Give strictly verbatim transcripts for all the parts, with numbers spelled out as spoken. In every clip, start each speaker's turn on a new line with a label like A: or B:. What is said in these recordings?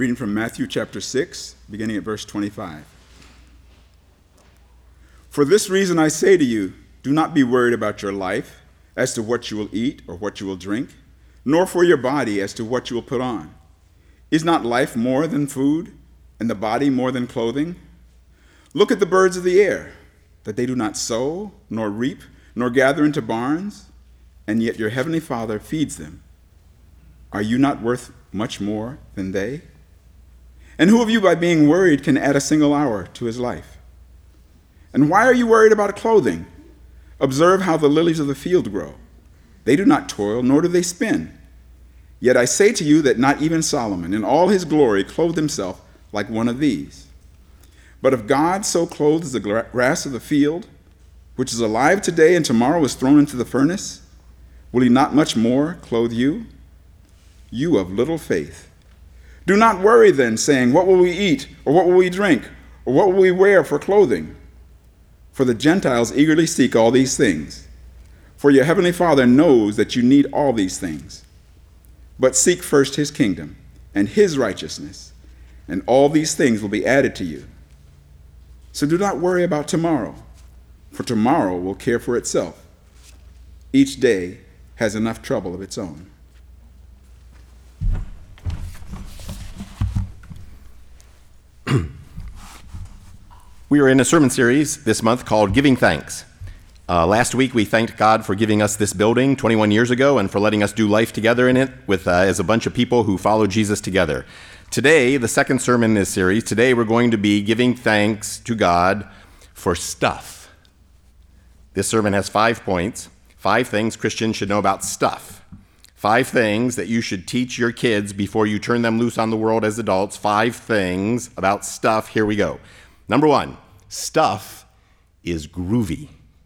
A: Reading from Matthew chapter six, beginning at verse twenty-five. For this reason I say to you, do not be worried about your life as to what you will eat or what you will drink, nor for your body as to what you will put on. Is not life more than food, and the body more than clothing? Look at the birds of the air, that they do not sow, nor reap, nor gather into barns, and yet your heavenly Father feeds them. Are you not worth much more than they? And who of you, by being worried, can add a single hour to his life? And why are you worried about clothing? Observe how the lilies of the field grow. They do not toil, nor do they spin. Yet I say to you that not even Solomon, in all his glory, clothed himself like one of these. But if God so clothes the grass of the field, which is alive today and tomorrow is thrown into the furnace, will he not much more clothe you? You of little faith. Do not worry then, saying, what will we eat, or what will we drink, or what will we wear for clothing? For the Gentiles eagerly seek all these things. For your heavenly Father knows that you need all these things. But seek first his kingdom and his righteousness, and all these things will be added to you. So do not worry about tomorrow, for tomorrow will care for itself. Each day has enough trouble of its own.
B: We are in a sermon series this month called Giving Thanks. Uh, last week we thanked God for giving us this building twenty-one years ago and for letting us do life together in it with uh, as a bunch of people who follow Jesus together. Today, the second sermon in this series, today we're going to be giving thanks to God for stuff. This sermon has five points, five things Christians should know about stuff. Five things that you should teach your kids before you turn them loose on the world as adults. Five things about stuff. Here we go. Number one, stuff is groovy.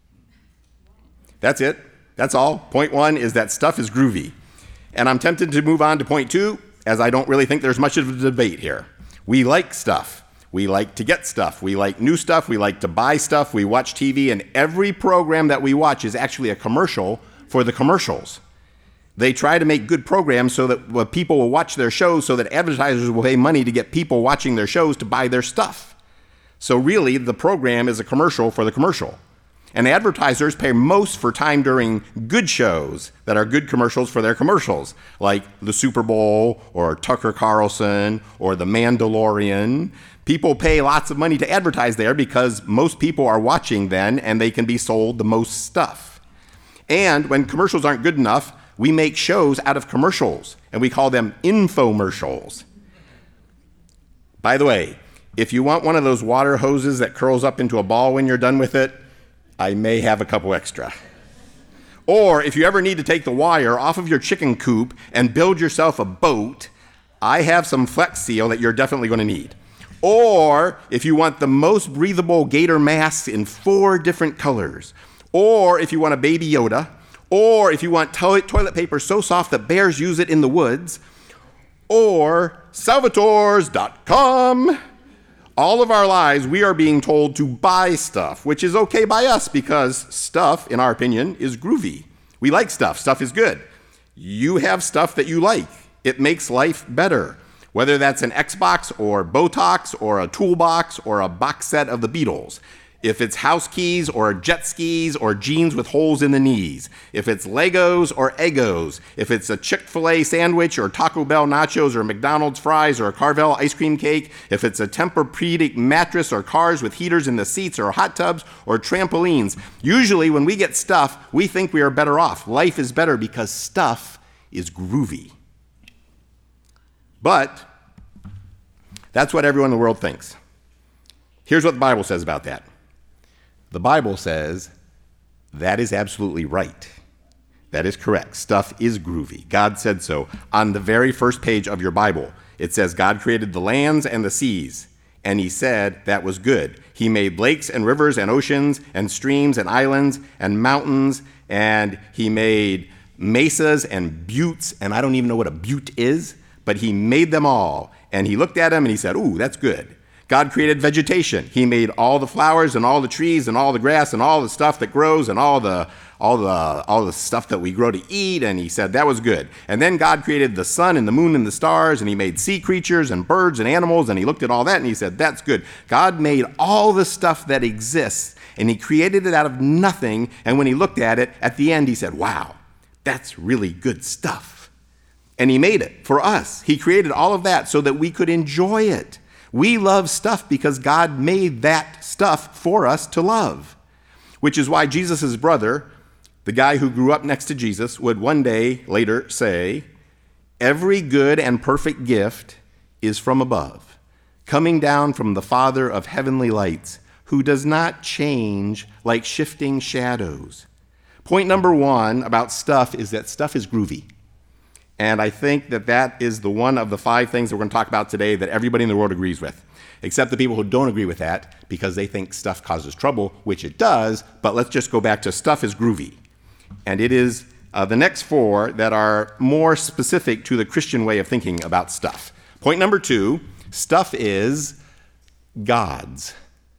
B: That's it. That's all. Point one is that stuff is groovy. And I'm tempted to move on to point two, as I don't really think there's much of a debate here. We like stuff. We like to get stuff. We like new stuff. We like to buy stuff. We watch T V, and every program that we watch is actually a commercial for the commercials. They try to make good programs so that people will watch their shows, so that advertisers will pay money to get people watching their shows to buy their stuff. So really, the program is a commercial for the commercial. And advertisers pay most for time during good shows that are good commercials for their commercials, like the Super Bowl or Tucker Carlson or the Mandalorian. People pay lots of money to advertise there because most people are watching then, and they can be sold the most stuff. And when commercials aren't good enough, we make shows out of commercials, and we call them infomercials. By the way, if you want one of those water hoses that curls up into a ball when you're done with it, I may have a couple extra. Or if you ever need to take the wire off of your chicken coop and build yourself a boat, I have some Flex Seal that you're definitely going to need. Or if you want the most breathable gator masks in four different colors. Or if you want a Baby Yoda. Or if you want to- toilet paper so soft that bears use it in the woods. Or Salvatores dot com. All of our lives, we are being told to buy stuff, which is okay by us because stuff, in our opinion, is groovy. We like stuff. Stuff is good. You have stuff that you like. It makes life better, whether that's an Xbox or Botox or a toolbox or a box set of the Beatles. If it's house keys or jet skis or jeans with holes in the knees. If it's Legos or Eggos. If it's a Chick-fil-A sandwich or Taco Bell nachos or McDonald's fries or a Carvel ice cream cake. If it's a Tempur-Pedic mattress or cars with heaters in the seats or hot tubs or trampolines. Usually when we get stuff, we think we are better off. Life is better because stuff is groovy. But that's what everyone in the world thinks. Here's what the Bible says about that. The Bible says that is absolutely right. That is correct. Stuff is groovy. God said so. On the very first page of your Bible, it says God created the lands and the seas, and he said that was good. He made lakes and rivers and oceans and streams and islands and mountains, and he made mesas and buttes, and I don't even know what a butte is, but he made them all. And he looked at them and he said, ooh, that's good. God created vegetation. He made all the flowers and all the trees and all the grass and all the stuff that grows and all the all the all the stuff that we grow to eat, and he said that was good. And then God created the sun and the moon and the stars, and he made sea creatures and birds and animals, and he looked at all that and he said, that's good. God made all the stuff that exists, and he created it out of nothing, and when he looked at it, at the end he said, wow, that's really good stuff. And he made it for us. He created all of that so that we could enjoy it. We love stuff because God made that stuff for us to love, which is why Jesus' brother, the guy who grew up next to Jesus, would one day later say, every good and perfect gift is from above, coming down from the Father of heavenly lights, who does not change like shifting shadows. Point number one about stuff is that stuff is groovy. And I think that that is the one of the five things that we're going to talk about today that everybody in the world agrees with, except the people who don't agree with that because they think stuff causes trouble, which it does, but let's just go back to stuff is groovy. And it is uh, the next four that are more specific to the Christian way of thinking about stuff. Point number two, stuff is God's.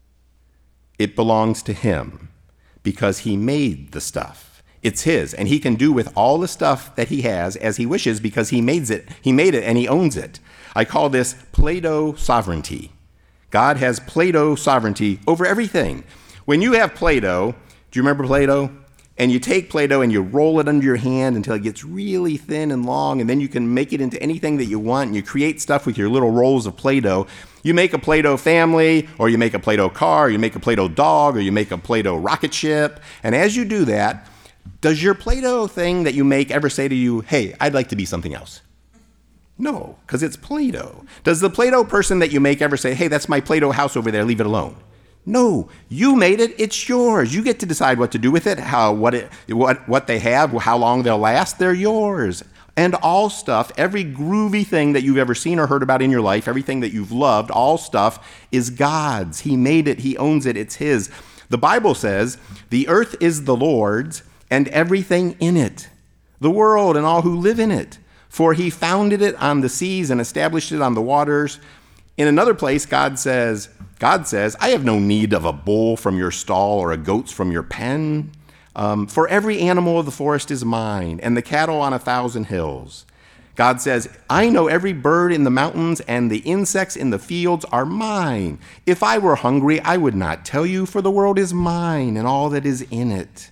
B: It belongs to him because he made the stuff. It's his, and he can do with all the stuff that he has as he wishes because he made it, he made it and he owns it. I call this Play-Doh sovereignty. God has Play-Doh sovereignty over everything. When you have Play-Doh, do you remember Play-Doh? And you take Play-Doh and you roll it under your hand until it gets really thin and long, and then you can make it into anything that you want, and you create stuff with your little rolls of Play-Doh. You make a Play-Doh family, or you make a Play-Doh car, or you make a Play-Doh dog, or you make a Play-Doh rocket ship. And as you do that, does your Play-Doh thing that you make ever say to you, hey, I'd like to be something else? No, because it's Play-Doh. Does the Play-Doh person that you make ever say, hey, that's my Play-Doh house over there, leave it alone? No, you made it, it's yours. You get to decide what to do with it, how what it what what they have, how long they'll last, they're yours. And all stuff, every groovy thing that you've ever seen or heard about in your life, everything that you've loved, all stuff is God's. He made it, he owns it, it's his. The Bible says, the earth is the Lord's and everything in it, the world and all who live in it. For he founded it on the seas and established it on the waters. In another place, God says, God says, I have no need of a bull from your stall or a goat from your pen. Um, for every animal of the forest is mine, and the cattle on a thousand hills. God says, I know every bird in the mountains, and the insects in the fields are mine. If I were hungry, I would not tell you, for the world is mine, and all that is in it.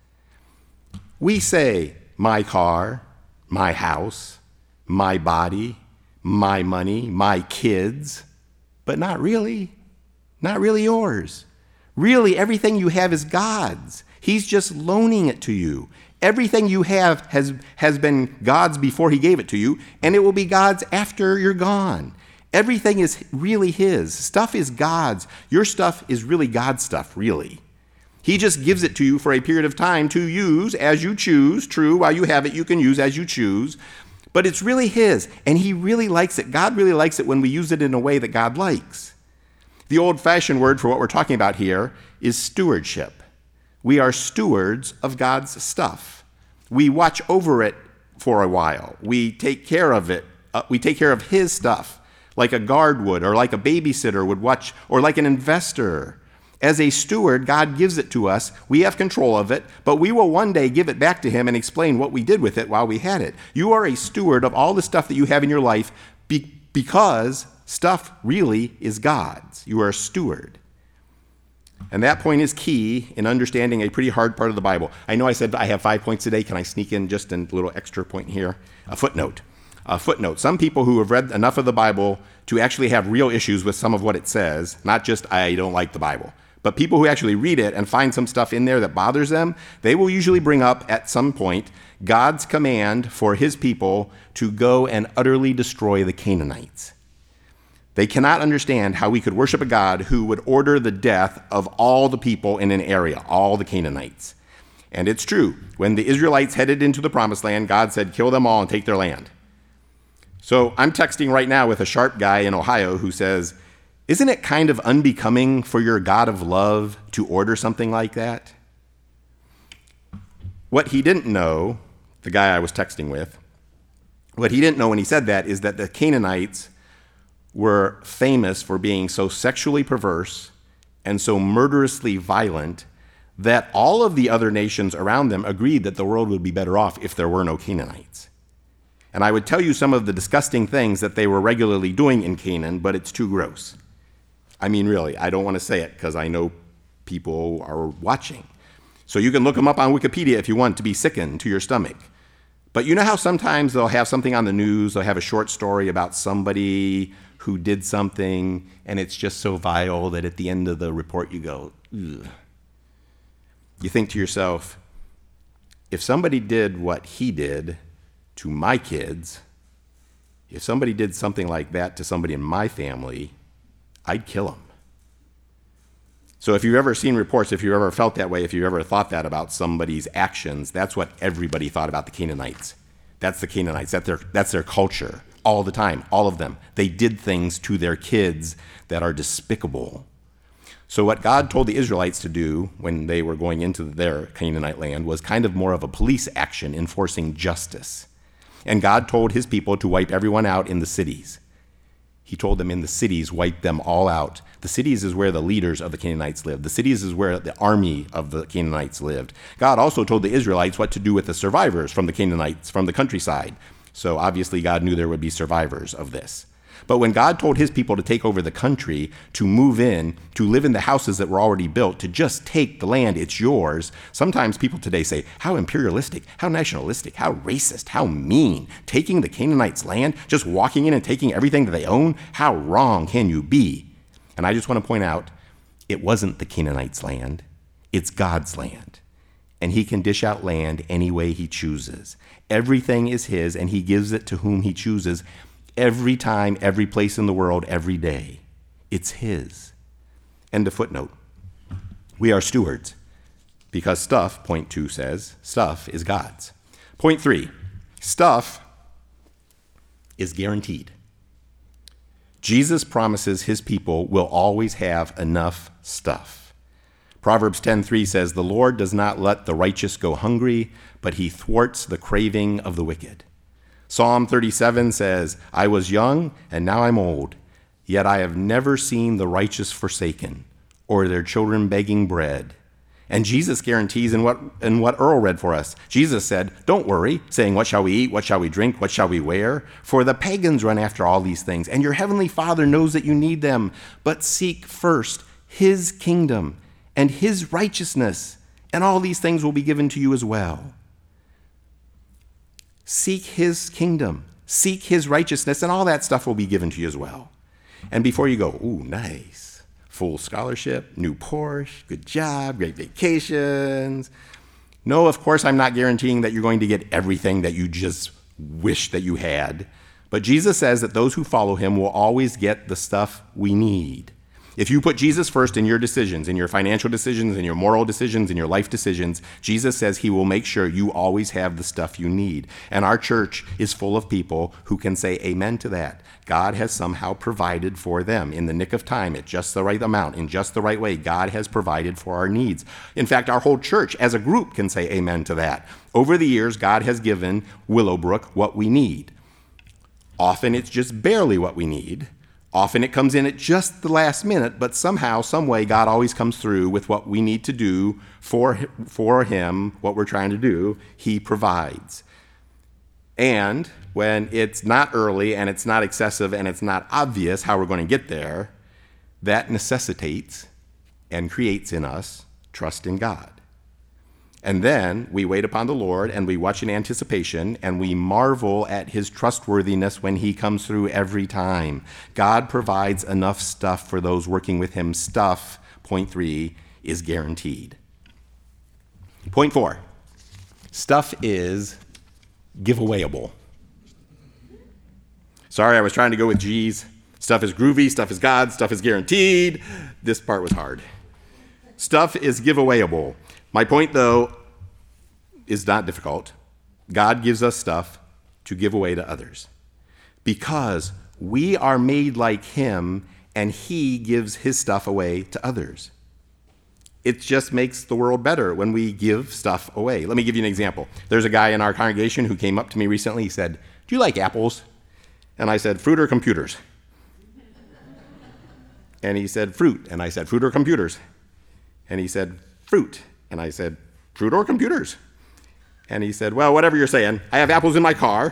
B: We say, my car, my house, my body, my money, my kids, but not really. Not really yours. Really, everything you have is God's. He's just loaning it to you. Everything you have has, has been God's before he gave it to you, and it will be God's after you're gone. Everything is really his. Stuff is God's. Your stuff is really God's stuff, really. He just gives it to you for a period of time to use as you choose. True, while you have it, you can use as you choose. But it's really his, and he really likes it. God really likes it when we use it in a way that God likes. The old-fashioned word for what we're talking about here is stewardship. We are stewards of God's stuff. We watch over it for a while. We take care of it. Uh, we take care of his stuff, like a guard would, or like a babysitter would watch, or like an investor. As a steward, God gives it to us. We have control of it, but we will one day give it back to him and explain what we did with it while we had it. You are a steward of all the stuff that you have in your life be- because stuff really is God's. You are a steward. And that point is key in understanding a pretty hard part of the Bible. I know I said I have five points today. Can I sneak in just a little extra point here? A footnote. A footnote. Some people who have read enough of the Bible to actually have real issues with some of what it says, not just I don't like the Bible, but people who actually read it and find some stuff in there that bothers them, they will usually bring up at some point God's command for his people to go and utterly destroy the Canaanites. They cannot understand how we could worship a God who would order the death of all the people in an area, all the Canaanites. And it's true. When the Israelites headed into the promised land, God said, kill them all and take their land. So I'm texting right now with a sharp guy in Ohio who says, isn't it kind of unbecoming for your God of love to order something like that? What he didn't know, the guy I was texting with, what he didn't know when he said that is that the Canaanites were famous for being so sexually perverse and so murderously violent that all of the other nations around them agreed that the world would be better off if there were no Canaanites. And I would tell you some of the disgusting things that they were regularly doing in Canaan, but it's too gross. I mean, really, I don't want to say it because I know people are watching. So you can look them up on Wikipedia if you want to be sickened to your stomach. But you know how sometimes they'll have something on the news, they'll have a short story about somebody who did something, and it's just so vile that at the end of the report you go, ugh. You think to yourself, if somebody did what he did to my kids, if somebody did something like that to somebody in my family, I'd kill him. So if you've ever seen reports, if you've ever felt that way, if you've ever thought that about somebody's actions, that's what everybody thought about the Canaanites. That's the Canaanites. That's their, that's their culture all the time, all of them. They did things to their kids that are despicable. So what God told the Israelites to do when they were going into their Canaanite land was kind of more of a police action enforcing justice. And God told his people to wipe everyone out in the cities. He told them in the cities, wipe them all out. The cities is where the leaders of the Canaanites lived. The cities is where the army of the Canaanites lived. God also told the Israelites what to do with the survivors from the Canaanites, from the countryside. So obviously God knew there would be survivors of this. But when God told his people to take over the country, to move in, to live in the houses that were already built, to just take the land, it's yours, sometimes people today say, how imperialistic, how nationalistic, how racist, how mean. Taking the Canaanites' land, just walking in and taking everything that they own, how wrong can you be? And I just want to point out, it wasn't the Canaanites' land, it's God's land. And he can dish out land any way he chooses. Everything is his, and he gives it to whom he chooses. Every time, every place in the world, every day. It's his. End of footnote. We are stewards because stuff, point two says, stuff is God's. Point three, stuff is guaranteed. Jesus promises his people will always have enough stuff. Proverbs ten three says, the Lord does not let the righteous go hungry, but he thwarts the craving of the wicked. Psalm thirty-seven says, I was young and now I'm old, yet I have never seen the righteous forsaken or their children begging bread. And Jesus guarantees in what, in what Earl read for us. Jesus said, don't worry, saying, what shall we eat? What shall we drink? What shall we wear? For the pagans run after all these things, and your heavenly Father knows that you need them. But seek first his kingdom and his righteousness, and all these things will be given to you as well. Seek his kingdom, seek his righteousness, and all that stuff will be given to you as well. And before you go, ooh, nice, full scholarship, new Porsche, good job, great vacations. No, of course, I'm not guaranteeing that you're going to get everything that you just wish that you had. But Jesus says that those who follow him will always get the stuff we need. If you put Jesus first in your decisions, in your financial decisions, in your moral decisions, in your life decisions, Jesus says he will make sure you always have the stuff you need. And our church is full of people who can say amen to that. God has somehow provided for them in the nick of time, at just the right amount, in just the right way. God has provided for our needs. In fact, our whole church as a group can say amen to that. Over the years, God has given Willowbrook what we need. Often it's just barely what we need. Often it comes in at just the last minute, but somehow, some way, God always comes through with what we need to do for, for him, what we're trying to do. He provides. And when it's not early and it's not excessive and it's not obvious how we're going to get there, that necessitates and creates in us trust in God. And then we wait upon the Lord and we watch in anticipation and we marvel at his trustworthiness when he comes through every time. God provides enough stuff for those working with him. Stuff, point three, is guaranteed. Point four, stuff is giveawayable. Sorry, I was trying to go with G's. Stuff is groovy, stuff is God, stuff is guaranteed. This part was hard. Stuff is giveawayable. My point, though, is not difficult. God gives us stuff to give away to others because we are made like him and he gives his stuff away to others. It just makes the world better when we give stuff away. Let me give you an example. There's a guy in our congregation who came up to me recently. He said, do you like apples? And I said, fruit or computers? And he said, fruit. And I said, fruit or computers? And he said, fruit. And I said, fruit or computers? And he said, well, whatever you're saying. I have apples in my car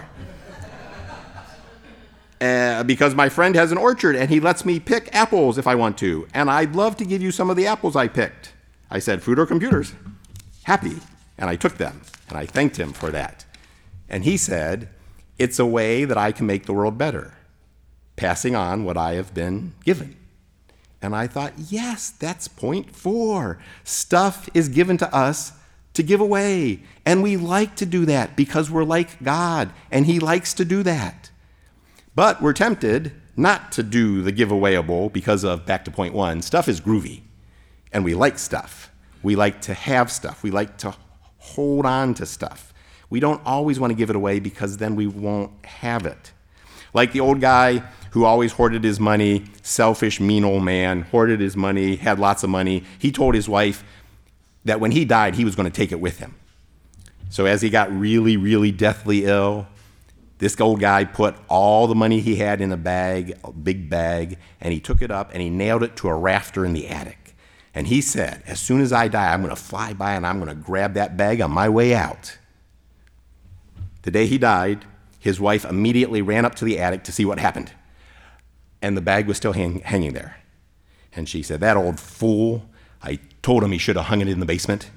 B: uh, because my friend has an orchard and he lets me pick apples if I want to. And I'd love to give you some of the apples I picked. I said, fruit or computers? Happy. And I took them and I thanked him for that. And he said, it's a way that I can make the world better, passing on what I have been given. And I thought, yes, that's point four. Stuff is given to us to give away. And we like to do that because we're like God, and he likes to do that. But we're tempted not to do the giveawayable because of, back to point one, stuff is groovy. And we like stuff. We like to have stuff. We like to hold on to stuff. We don't always want to give it away because then we won't have it. Like the old guy who always hoarded his money, selfish, mean old man, hoarded his money, had lots of money. He told his wife that when he died, he was going to take it with him. So as he got really, really deathly ill, this old guy put all the money he had in a bag, a big bag, and he took it up and he nailed it to a rafter in the attic. And he said, as soon as I die, I'm going to fly by and I'm going to grab that bag on my way out. The day he died, his wife immediately ran up to the attic to see what happened. And the bag was still hang- hanging there. And she said, that old fool, I told him he should have hung it in the basement.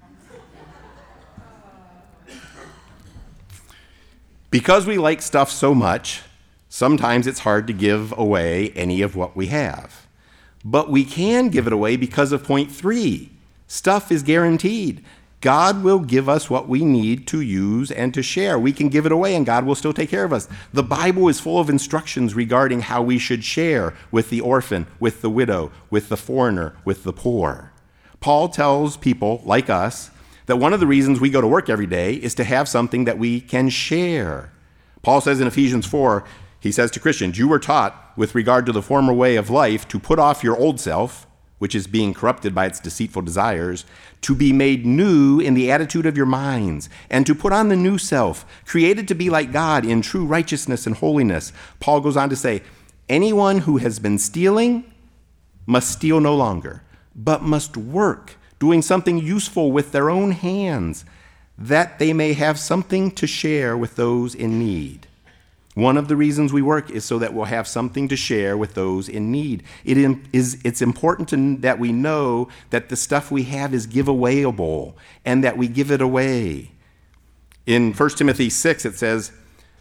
B: Because we like stuff so much, sometimes it's hard to give away any of what we have. But we can give it away because of point three. Stuff is guaranteed. God will give us what we need to use and to share. We can give it away and God will still take care of us. The Bible is full of instructions regarding how we should share with the orphan, with the widow, with the foreigner, with the poor. Paul tells people like us that one of the reasons we go to work every day is to have something that we can share. Paul says in Ephesians four, he says to Christians, you were taught with regard to the former way of life to put off your old self, which is being corrupted by its deceitful desires, to be made new in the attitude of your minds, and to put on the new self, created to be like God in true righteousness and holiness. Paul goes on to say, anyone who has been stealing must steal no longer, but must work, doing something useful with their own hands, that they may have something to share with those in need. One of the reasons we work is so that we'll have something to share with those in need. It is, it's important to, that we know that the stuff we have is giveawayable and that we give it away. In First Timothy six, it says,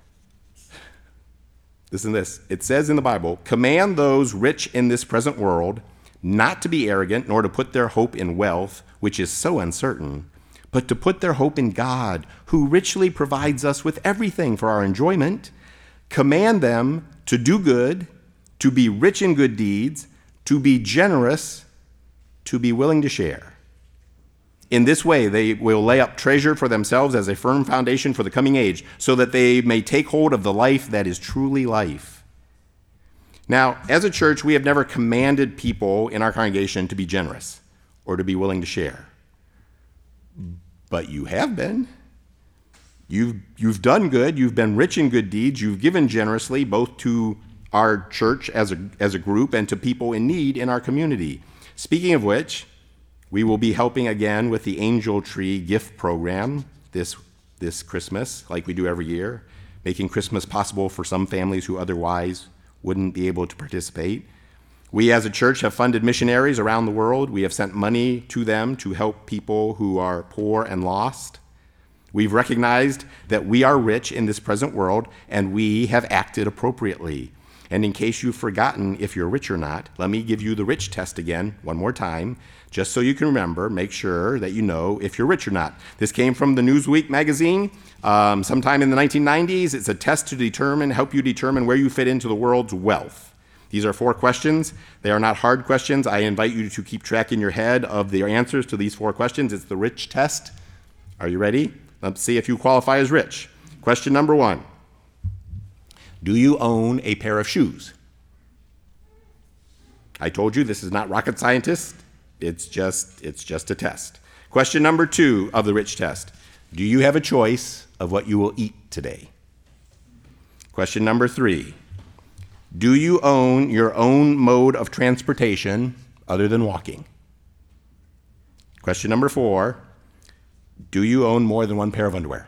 B: listen to this, it says in the Bible, command those rich in this present world not to be arrogant, nor to put their hope in wealth, which is so uncertain, but to put their hope in God, who richly provides us with everything for our enjoyment. Command them to do good, to be rich in good deeds, to be generous, to be willing to share. In this way, they will lay up treasure for themselves as a firm foundation for the coming age, so that they may take hold of the life that is truly life. Now, as a church, we have never commanded people in our congregation to be generous or to be willing to share. But you have been. You've, you've done good, you've been rich in good deeds, you've given generously both to our church as a, as a group and to people in need in our community. Speaking of which, we will be helping again with the Angel Tree gift program this, this Christmas, like we do every year, making Christmas possible for some families who otherwise wouldn't be able to participate. We as a church have funded missionaries around the world. We have sent money to them to help people who are poor and lost. We've recognized that we are rich in this present world, and we have acted appropriately. And in case you've forgotten if you're rich or not, let me give you the rich test again one more time, just so you can remember, make sure that you know if you're rich or not. This came from the Newsweek magazine um, sometime in the nineteen nineties. It's a test to determine, help you determine where you fit into the world's wealth. These are four questions. They are not hard questions. I invite you to keep track in your head of the answers to these four questions. It's the rich test. Are you ready? Let's see if you qualify as rich. Question number one. Do you own a pair of shoes? I told you this is not rocket scientist. It's just, it's just a test. Question number two of the rich test. Do you have a choice of what you will eat today? Question number three. Do you own your own mode of transportation other than walking? Question number four, do you own more than one pair of underwear?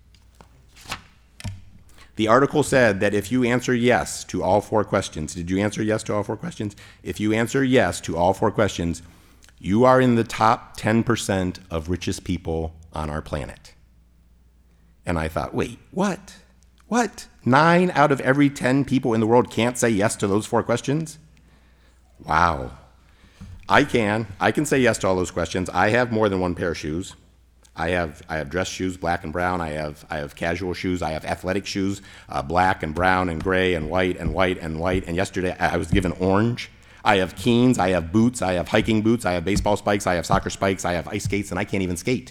B: The article said that if you answer yes to all four questions, did you answer yes to all four questions? If you answer yes to all four questions, you are in the top ten percent of richest people on our planet. And I thought, wait, what? What? Nine out of every ten people in the world can't say yes to those four questions? Wow. I can. I can say yes to all those questions. I have more than one pair of shoes. I have I have dress shoes, black and brown. I have I have casual shoes. I have athletic shoes, uh, black and brown and gray and white and white and white. And yesterday I was given orange. I have Keens. I have boots. I have hiking boots. I have baseball spikes. I have soccer spikes. I have ice skates, and I can't even skate.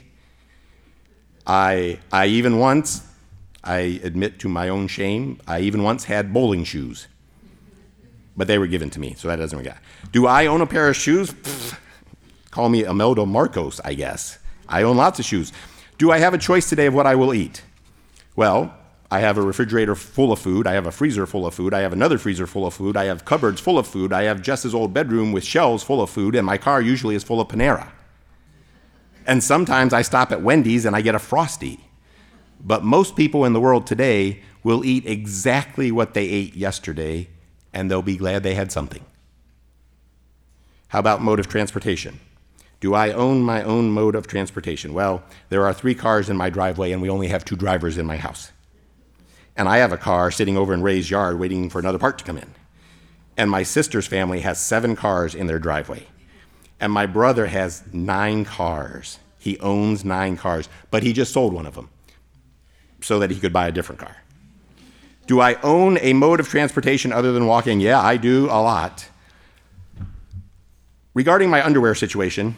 B: I I even once, I admit to my own shame, I even once had bowling shoes. But they were given to me, so that doesn't matter. Do I own a pair of shoes? Pfft, call me Imelda Marcos, I guess. I own lots of shoes. Do I have a choice today of what I will eat? Well, I have a refrigerator full of food. I have a freezer full of food. I have another freezer full of food. I have cupboards full of food. I have Jess's old bedroom with shelves full of food, and my car usually is full of Panera. And sometimes I stop at Wendy's and I get a Frosty. But most people in the world today will eat exactly what they ate yesterday, and they'll be glad they had something. How about mode of transportation? Do I own my own mode of transportation? Well, there are three cars in my driveway, and we only have two drivers in my house. And I have a car sitting over in Ray's yard waiting for another part to come in. And my sister's family has seven cars in their driveway. And my brother has nine cars. He owns nine cars, but he just sold one of them so that he could buy a different car. Do I own a mode of transportation other than walking? Yeah, I do a lot. Regarding my underwear situation,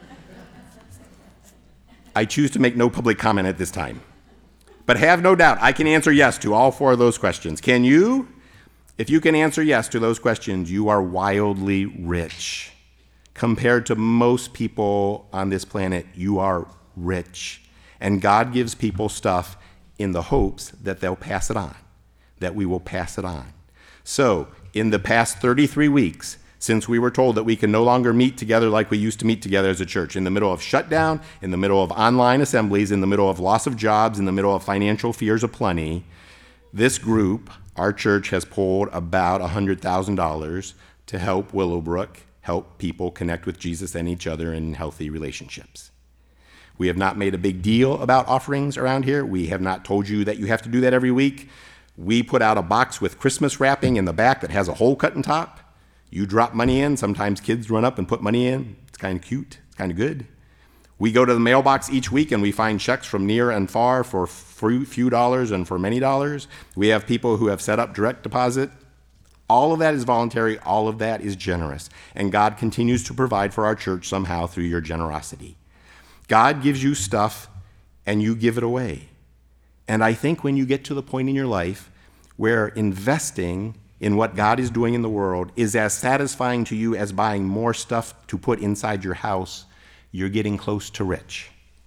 B: I choose to make no public comment at this time. But have no doubt, I can answer yes to all four of those questions. Can you? If you can answer yes to those questions, you are wildly rich. Compared to most people on this planet, you are rich. And God gives people stuff in the hopes that they'll pass it on, that we will pass it on. So, in the past thirty-three weeks, since we were told that we can no longer meet together like we used to meet together as a church, in the middle of shutdown, in the middle of online assemblies, in the middle of loss of jobs, in the middle of financial fears aplenty, this group, our church, has pulled about one hundred thousand dollars to help Willowbrook help people connect with Jesus and each other in healthy relationships. We have not made a big deal about offerings around here. We have not told you that you have to do that every week. We put out a box with Christmas wrapping in the back that has a hole cut in top. You drop money in. Sometimes kids run up and put money in. It's kind of cute. It's kind of good. We go to the mailbox each week and we find checks from near and far for a few dollars and for many dollars. We have people who have set up direct deposit. All of that is voluntary. All of that is generous. And God continues to provide for our church somehow through your generosity. God gives you stuff and you give it away. And I think when you get to the point in your life where investing in what God is doing in the world is as satisfying to you as buying more stuff to put inside your house, you're getting close to rich.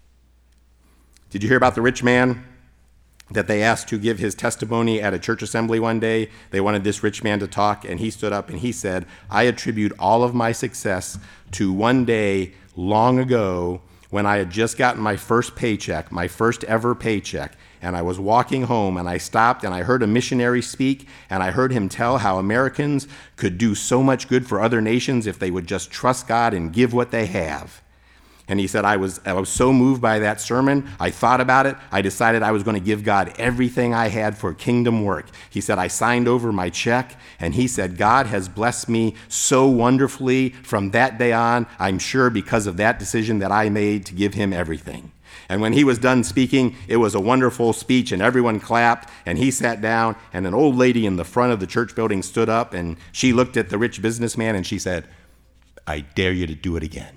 B: Did you hear about the rich man that they asked to give his testimony at a church assembly one day? They wanted this rich man to talk, and he stood up and he said, I attribute all of my success to one day long ago when I had just gotten my first paycheck, my first ever paycheck, and I was walking home and I stopped and I heard a missionary speak and I heard him tell how Americans could do so much good for other nations if they would just trust God and give what they have. And he said, I was, I was so moved by that sermon, I thought about it, I decided I was going to give God everything I had for kingdom work. He said, I signed over my check, and he said, God has blessed me so wonderfully from that day on, I'm sure because of that decision that I made to give him everything. And when he was done speaking, it was a wonderful speech, and everyone clapped, and he sat down, and an old lady in the front of the church building stood up, and she looked at the rich businessman, and she said, I dare you to do it again.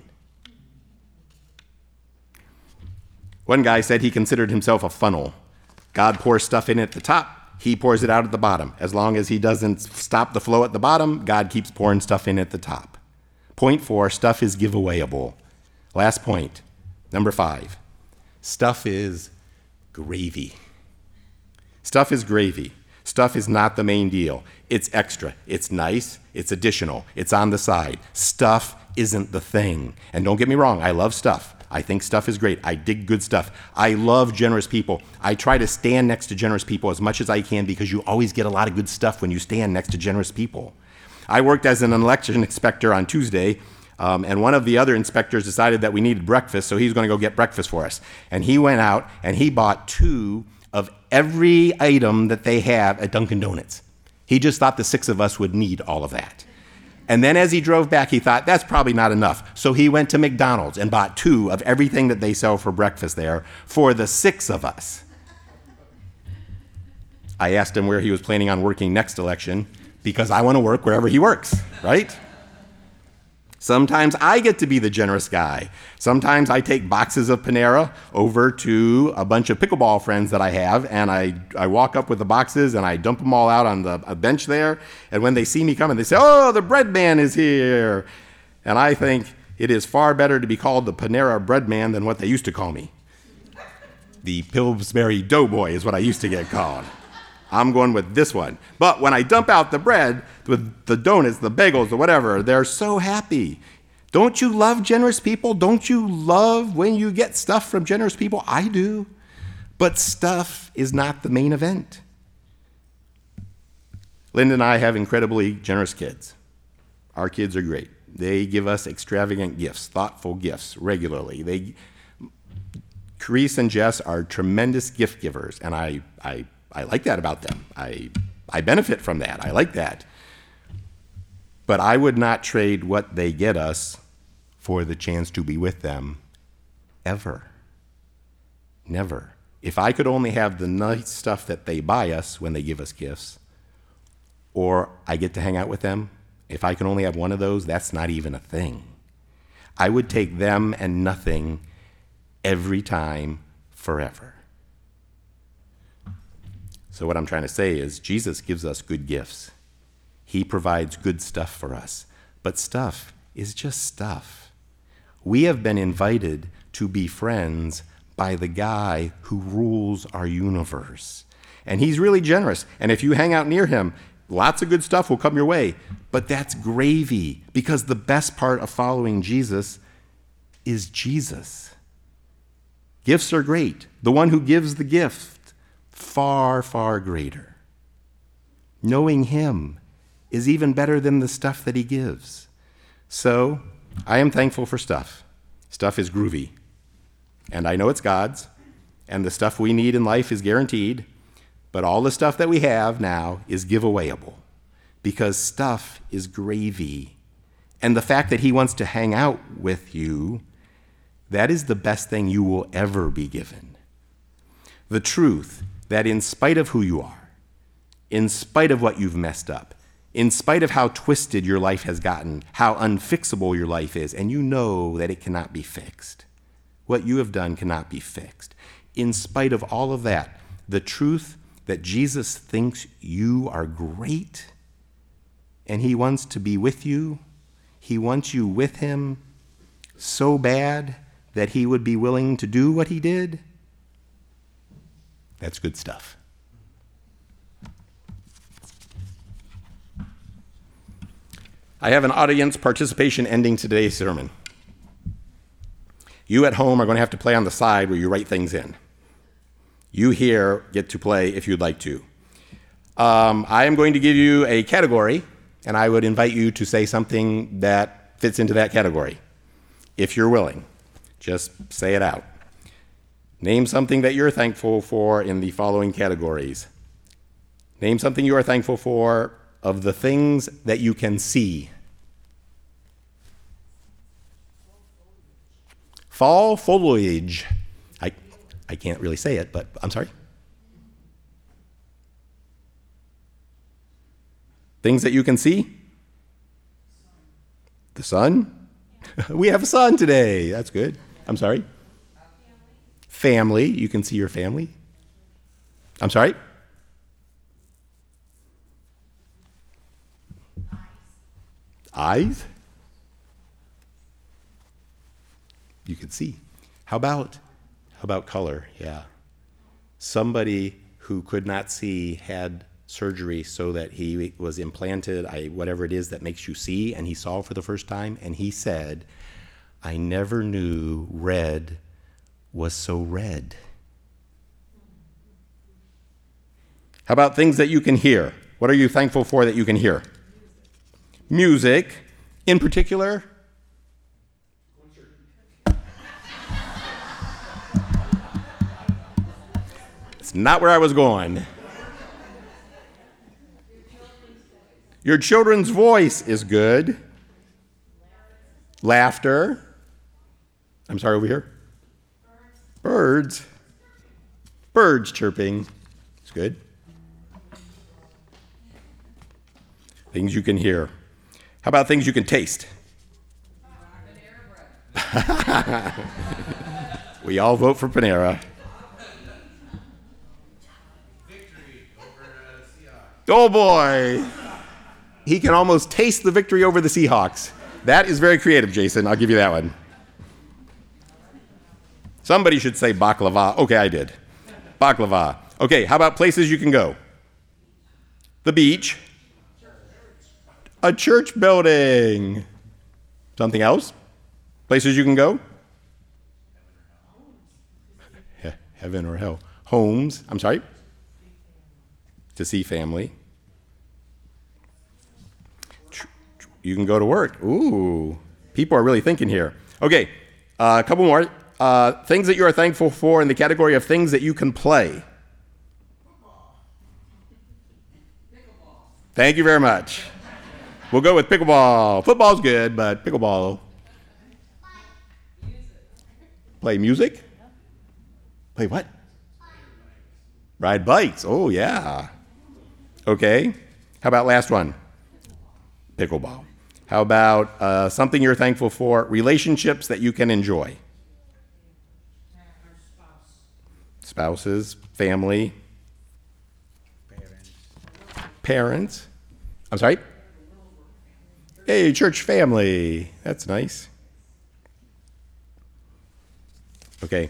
B: One guy said he considered himself a funnel. God pours stuff in at the top, he pours it out at the bottom. As long as he doesn't stop the flow at the bottom, God keeps pouring stuff in at the top. Point four, stuff is giveawayable. Last point, number five, stuff is gravy. Stuff is gravy. Stuff is not the main deal. It's extra. It's nice. It's additional. It's on the side. Stuff isn't the thing. And don't get me wrong, I love stuff. I think stuff is great. I dig good stuff. I love generous people. I try to stand next to generous people as much as I can because you always get a lot of good stuff when you stand next to generous people. I worked as an election inspector on Tuesday, um, and one of the other inspectors decided that we needed breakfast, so he was going to go get breakfast for us. And he went out and he bought two of every item that they have at Dunkin' Donuts. He just thought the six of us would need all of that. And then as he drove back, he thought, that's probably not enough. So he went to McDonald's and bought two of everything that they sell for breakfast there for the six of us. I asked him where he was planning on working next election because I want to work wherever he works, right? Sometimes I get to be the generous guy. Sometimes I take boxes of Panera over to a bunch of pickleball friends that I have, and I, I walk up with the boxes and I dump them all out on the a bench there. And when they see me coming, they say, oh, the bread man is here. And I think it is far better to be called the Panera bread man than what they used to call me. The Pillsbury Doughboy is what I used to get called. I'm going with this one. But when I dump out the bread, with the donuts, the bagels, or whatever, they're so happy. Don't you love generous people? Don't you love when you get stuff from generous people? I do. But stuff is not the main event. Linda and I have incredibly generous kids. Our kids are great. They give us extravagant gifts, thoughtful gifts regularly. They, Carice and Jess are tremendous gift givers, and I, I I like that about them. I, I benefit from that. I like that. But I would not trade what they get us for the chance to be with them ever. Never. If I could only have the nice stuff that they buy us when they give us gifts, or I get to hang out with them, if I can only have one of those, that's not even a thing. I would take them and nothing every time forever. So what I'm trying to say is Jesus gives us good gifts. He provides good stuff for us. But stuff is just stuff. We have been invited to be friends by the guy who rules our universe. And he's really generous. And if you hang out near him, lots of good stuff will come your way. But that's gravy, because the best part of following Jesus is Jesus. Gifts are great. The one who gives the gift, far, far greater. Knowing him is even better than the stuff that he gives. So I am thankful for stuff. Stuff is groovy. And I know it's God's. And the stuff we need in life is guaranteed. But all the stuff that we have now is giveawayable. Because stuff is gravy. And the fact that he wants to hang out with you, that is the best thing you will ever be given. The truth that in spite of who you are, in spite of what you've messed up, in spite of how twisted your life has gotten, how unfixable your life is, and you know that it cannot be fixed. What you have done cannot be fixed. In spite of all of that, the truth that Jesus thinks you are great, and he wants to be with you, he wants you with him so bad that he would be willing to do what he did, that's good stuff. I have an audience participation ending today's sermon. You at home are going to have to play on the side where you write things in. You here get to play if you'd like to. Um, I am going to give you a category, and I would invite you to say something that fits into that category. If you're willing, just say it out. Name something that you're thankful for in the following categories. Name something you are thankful for of the things that you can see. Fall foliage. I, I can't really say it, but I'm sorry. Things that you can see? The sun? We have a sun today. That's good. I'm sorry. Family. You can see your family. I'm sorry? Eyes? You can see. How about, how about color? Yeah. Somebody who could not see had surgery so that he was implanted, I, whatever it is that makes you see, and he saw for the first time, and he said, I never knew red was so red. How about things that you can hear? What are you thankful for that you can hear? Music. In particular? It's not where I was going. Your children's voice is good. Laughter. I'm sorry, over here. Birds. Birds chirping. It's good. Things you can hear. How about things you can taste? We all vote for Panera. Oh boy. He can almost taste the victory over the Seahawks. That is very creative, Jason. I'll give you that one. Somebody should say baklava. Okay, I did. Baklava. Okay, how about places you can go? The beach. A church building. Something else? Places you can go? Heaven or hell. Homes. I'm sorry? To see family. You can go to work. Ooh, people are really thinking here. Okay, uh, a couple more. Uh, things that you are thankful for in the category of things that you can play. Pickleball. Thank you very much. We'll go with pickleball. Football's good, but pickleball. Music. Play music? Play what? Ride bikes. Oh, yeah. Okay. How about last one? Pickleball. How about uh, something you're thankful for? Relationships that you can enjoy. Spouse. Spouses, family. Parents. Parents. I'm sorry? Hey, church family. That's nice. Okay.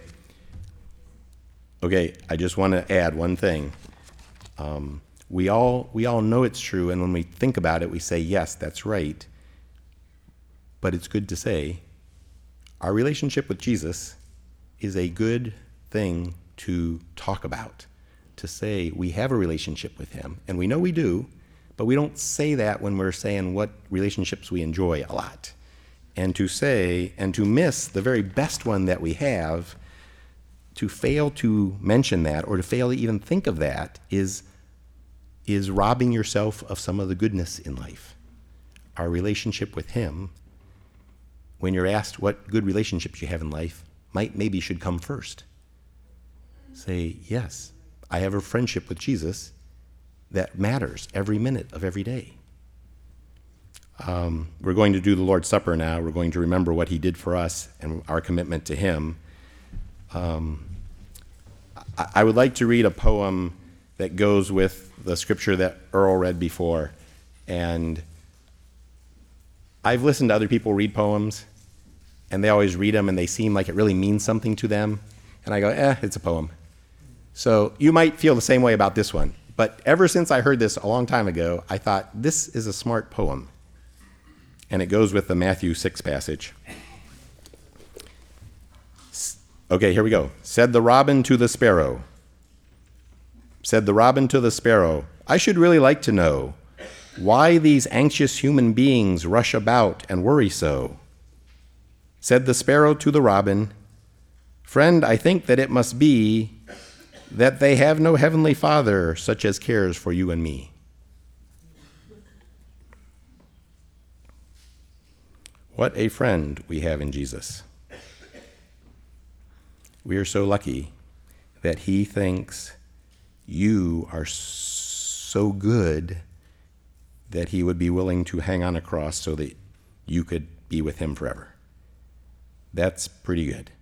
B: Okay, I just want to add one thing. Um, we all we all know it's true, and when we think about it, we say, yes, that's right. But it's good to say, our relationship with Jesus is a good thing to talk about, to say we have a relationship with him, and we know we do, but we don't say that when we're saying what relationships we enjoy a lot. And to say, and to miss the very best one that we have, to fail to mention that or to fail to even think of that is, is robbing yourself of some of the goodness in life. Our relationship with him, when you're asked what good relationships you have in life, might maybe should come first. Say, yes, I have a friendship with Jesus that matters every minute of every day. Um, we're going to do the Lord's Supper now. We're going to remember what he did for us and our commitment to him. Um, I, I would like to read a poem that goes with the scripture that Earl read before. And I've listened to other people read poems, and they always read them, and they seem like it really means something to them. And I go, eh, it's a poem. So you might feel the same way about this one. But ever since I heard this a long time ago, I thought, this is a smart poem. And it goes with the Matthew six passage. Okay, here we go. Said the robin to the sparrow. Said the robin to the sparrow, I should really like to know why these anxious human beings rush about and worry so. Said the sparrow to the robin, friend, I think that it must be that they have no heavenly Father such as cares for you and me. What a friend we have in Jesus. We are so lucky that he thinks you are so good that he would be willing to hang on a cross so that you could be with him forever. That's pretty good.